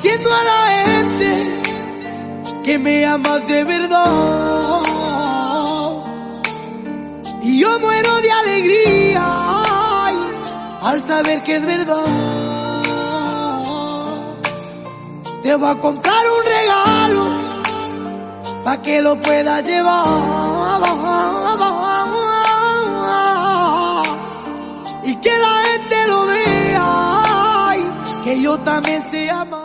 diciendo a la gente que me amas de verdad. Y yo muero de alegría al saber que es verdad. Te voy a comprar un regalo pa' que lo puedas llevar y que la gente lo vea, que yo también te amo.